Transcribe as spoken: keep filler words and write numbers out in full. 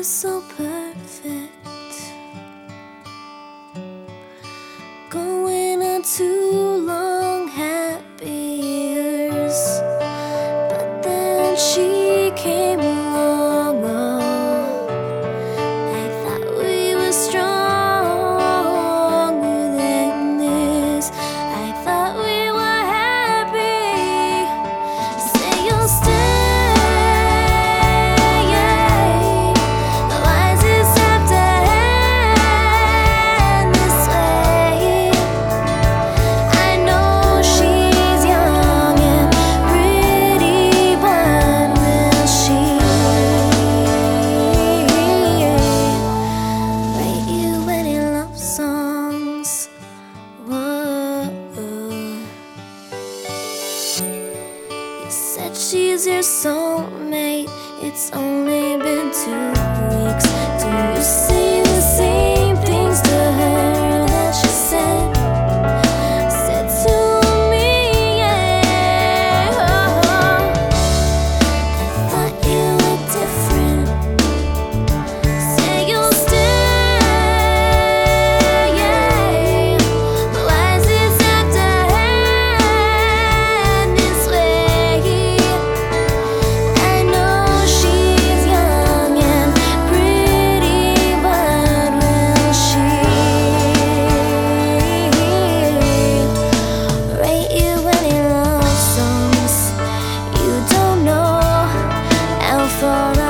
was so perfect, going on too long, happy years. But then she came along. Oh, I thought we were stronger than this. I thought we were happy. Say you'll stay. Said she's your soulmate. It's only been two weeks. Do you say the same things to her that she said said to me? Yeah. Oh, I thought you were different. Say you'll stay. Yeah. Why is this have to end this way? For